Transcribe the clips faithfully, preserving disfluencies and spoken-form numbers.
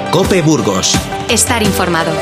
COPE Burgos. Estar informado.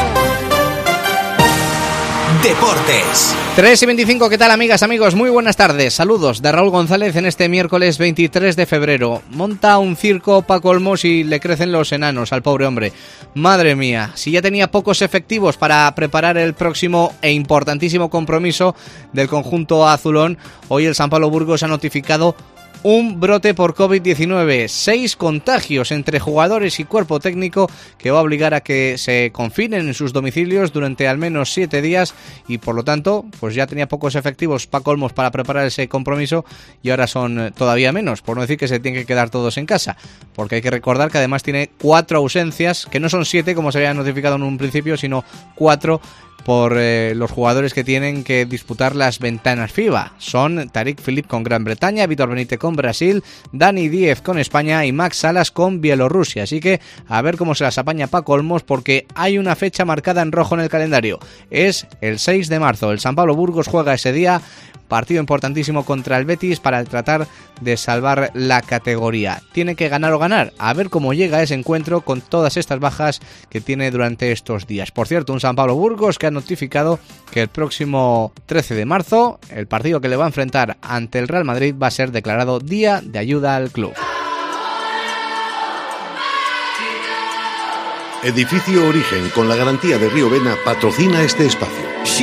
Deportes. tres y veinticinco, ¿qué tal, amigas, amigos? Muy buenas tardes. Saludos de Raúl González en este miércoles veintitrés de febrero. Monta un circo Paco Olmos y le crecen los enanos al pobre hombre. Madre mía, si ya tenía pocos efectivos para preparar el próximo e importantísimo compromiso del conjunto azulón, hoy el San Pablo Burgos ha notificado un brote por covid diecinueve, seis contagios entre jugadores y cuerpo técnico que va a obligar a que se confinen en sus domicilios durante al menos siete días y por lo tanto pues ya tenía pocos efectivos Paco Olmos para preparar ese compromiso y ahora son todavía menos, por no decir que se tienen que quedar todos en casa, porque hay que recordar que además tiene cuatro ausencias, que no son siete como se había notificado en un principio, sino cuatro por eh, los jugadores que tienen que disputar las ventanas FIBA. Son Tariq Philippe con Gran Bretaña, Vítor Benítez con Brasil, Dani Díez con España y Max Salas con Bielorrusia. Así que a ver cómo se las apaña Paco Olmos, porque hay una fecha marcada en rojo en el calendario. Es el seis de marzo. El San Pablo Burgos juega ese día. Partido importantísimo contra el Betis para tratar de salvar la categoría. Tiene que ganar o ganar. A ver cómo llega ese encuentro con todas estas bajas que tiene durante estos días. Por cierto, un San Pablo Burgos que ha notificado que el próximo trece de marzo, el partido que le va a enfrentar ante el Real Madrid va a ser declarado Día de Ayuda al Club. Edificio Origen, con la garantía de Río Vena, patrocina este espacio.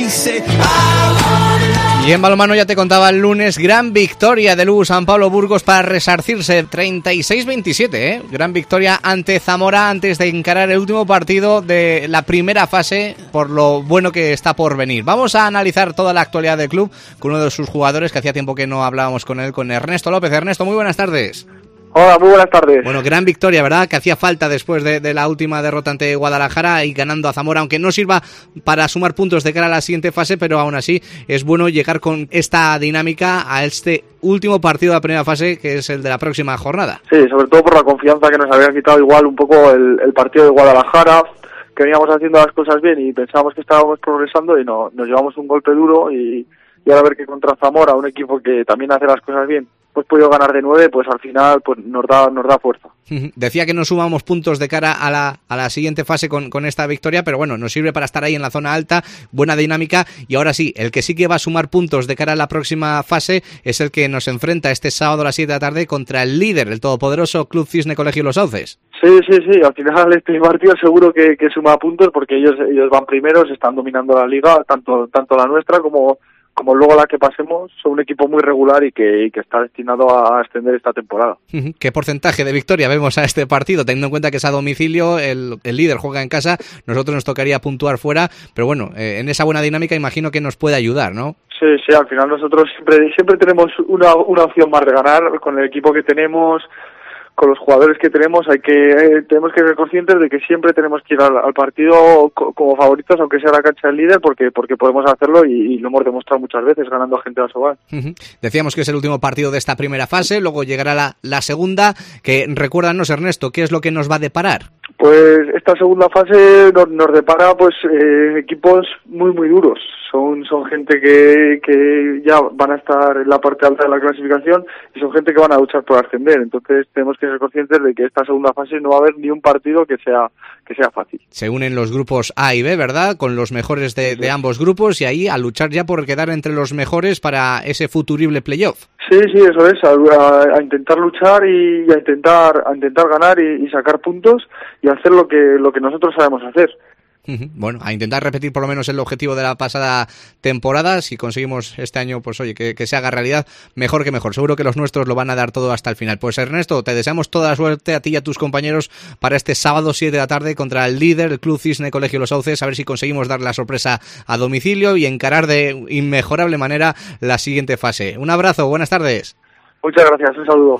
Y en balonmano ya te contaba el lunes, gran victoria del U B San Pablo Burgos para resarcirse, treinta y seis veintisiete, ¿eh? Gran victoria ante Zamora antes de encarar el último partido de la primera fase, por lo bueno que está por venir. Vamos a analizar toda la actualidad del club con uno de sus jugadores, que hacía tiempo que no hablábamos con él, con Ernesto López. Ernesto, muy buenas tardes. Hola, muy buenas tardes. Bueno, gran victoria, ¿verdad? Que hacía falta después de, de la última derrota ante Guadalajara y ganando a Zamora, aunque no sirva para sumar puntos de cara a la siguiente fase, pero aún así es bueno llegar con esta dinámica a este último partido de la primera fase, que es el de la próxima jornada. Sí, sobre todo por la confianza que nos había quitado igual un poco el, el partido de Guadalajara, que veníamos haciendo las cosas bien y pensábamos que estábamos progresando y no, nos llevamos un golpe duro y, y ahora ver que contra Zamora, un equipo que también hace las cosas bien, pues podido ganar de nueve, pues al final pues nos da nos da fuerza. Decía que no sumamos puntos de cara a la a la siguiente fase con, con esta victoria, pero bueno, nos sirve para estar ahí en la zona alta, buena dinámica, y ahora sí, el que sí que va a sumar puntos de cara a la próxima fase es el que nos enfrenta este sábado a las siete de la tarde contra el líder, el todopoderoso Club Cisne Colegio Los Sauces. Sí, sí, sí, al final este partido seguro que, que suma puntos porque ellos ellos van primeros, están dominando la liga, tanto tanto la nuestra como como luego la que pasemos. Son un equipo muy regular y que, y que está destinado a extender esta temporada. ¿Qué porcentaje de victoria vemos a este partido? Teniendo en cuenta que es a domicilio, el, el líder juega en casa, nosotros nos tocaría puntuar fuera, pero bueno, eh, en esa buena dinámica imagino que nos puede ayudar, ¿no? Sí, sí, al final nosotros siempre siempre tenemos una, una opción más de ganar con el equipo que tenemos, con los jugadores que tenemos. Hay que eh, tenemos que ser conscientes de que siempre tenemos que ir al, al partido co- como favoritos, aunque sea la cancha del líder, porque porque podemos hacerlo y, y lo hemos demostrado muchas veces ganando a gente de Asobal. Uh-huh. Decíamos que es el último partido de esta primera fase, luego llegará la, la segunda, que recuérdanos, Ernesto, ¿qué es lo que nos va a deparar? Pues esta segunda fase nos, nos depara pues eh, equipos muy muy duros. Son son gente que, que ya van a estar en la parte alta de la clasificación y son gente que van a luchar por ascender. Entonces tenemos que ser conscientes de que esta segunda fase no va a haber ni un partido que sea que sea fácil. Se unen los grupos A y B, ¿verdad? Con los mejores de, de ambos grupos y ahí a luchar ya por quedar entre los mejores para ese futurible playoff. Sí, sí, eso es, a, a intentar luchar y a intentar a intentar ganar y, y sacar puntos y hacer lo que lo que nosotros sabemos hacer. Bueno, a intentar repetir por lo menos el objetivo de la pasada temporada. Si conseguimos este año, pues oye, que, que se haga realidad, mejor que mejor. Seguro que los nuestros lo van a dar todo hasta el final. Pues Ernesto, te deseamos toda la suerte a ti y a tus compañeros para este sábado siete de la tarde contra el líder, el Club Cisne Colegio Los Sauces, a ver si conseguimos dar la sorpresa a domicilio y encarar de inmejorable manera la siguiente fase. Un abrazo, buenas tardes. Muchas gracias, un saludo.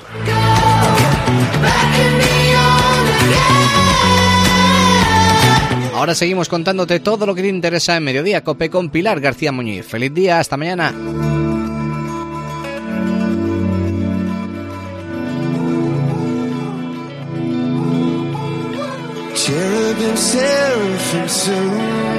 Ahora seguimos contándote todo lo que te interesa en Mediodía Cope con Pilar García Muñiz. Feliz día, hasta mañana. Cherubim, seraphim, soon